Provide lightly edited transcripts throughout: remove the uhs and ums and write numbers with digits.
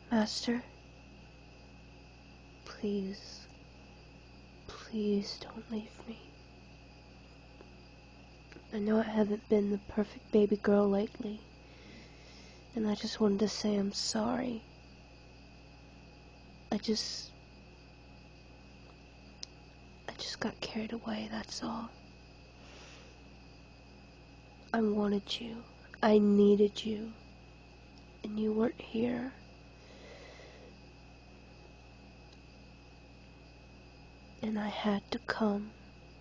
Master, please, please don't leave me. I know I haven't been the perfect baby girl lately, and I just wanted to say I'm sorry. I just got carried away, that's all. I wanted you. I needed you. And you weren't here. And I had to come.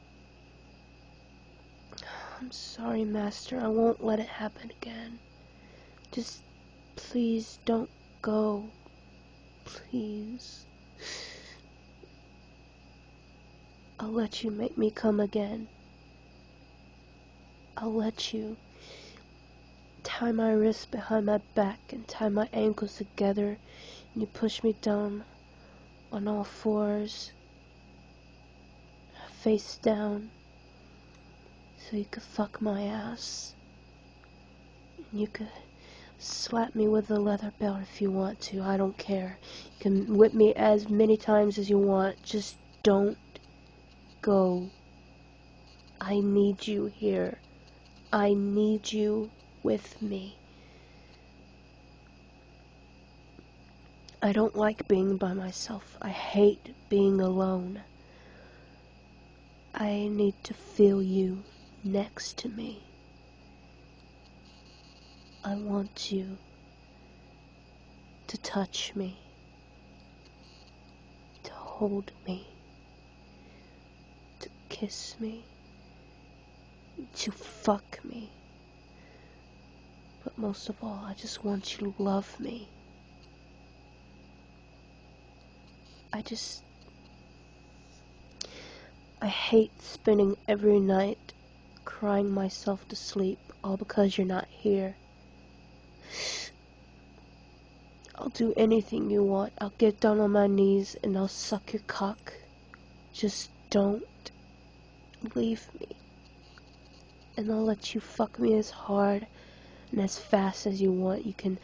I'm sorry, Master. I won't let it happen again. Just please don't go. Please. I'll let you make me come again. I'll let you tie my wrists behind my back and tie my ankles together, and you push me down on all fours, face down, so you could fuck my ass. And you could slap me with a leather belt if you want to. I don't care. You can whip me as many times as you want. Just don't go. I need you here. I need you with me. I don't like being by myself. I hate being alone. I need to feel you next to me. I want you to touch me, to hold me, to kiss me, to fuck me. But most of all, I just want you to love me. I hate spending every night crying myself to sleep, all because you're not here. I'll do anything you want. I'll get down on my knees and I'll suck your cock. Just don't leave me. And I'll let you fuck me as hard and as fast as you want. You can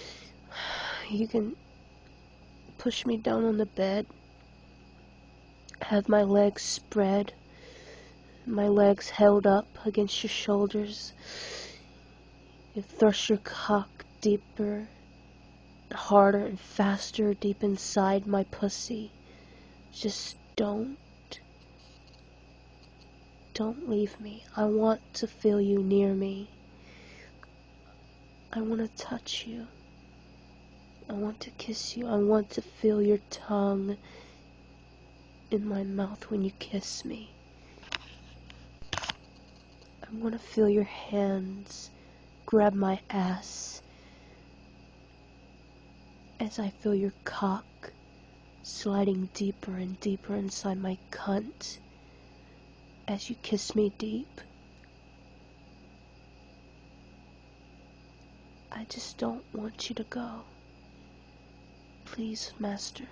push me down on the bed, have my legs spread, my legs held up against your shoulders. You thrust your cock deeper, harder and faster deep inside my pussy. Just don't leave me. I want to feel you near me. I want to touch you. I want to kiss you. I want to feel your tongue in my mouth when you kiss me. I want to feel your hands grab my ass as I feel your cock sliding deeper and deeper inside my cunt as you kiss me deep. I just don't want you to go. Please, Master.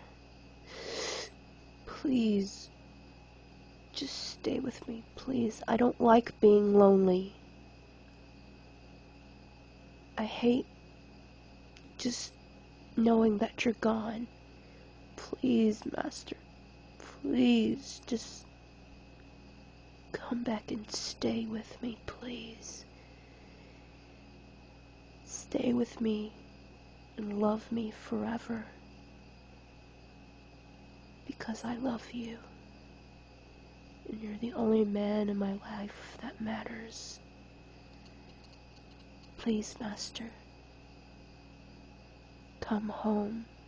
Please. Just stay with me, please. I don't like being lonely. I hate just knowing that you're gone. Please, Master. Please, just come back and stay with me, please. Stay with me and love me forever. Because I love you. And you're the only man in my life that matters. Please, Master. Come home.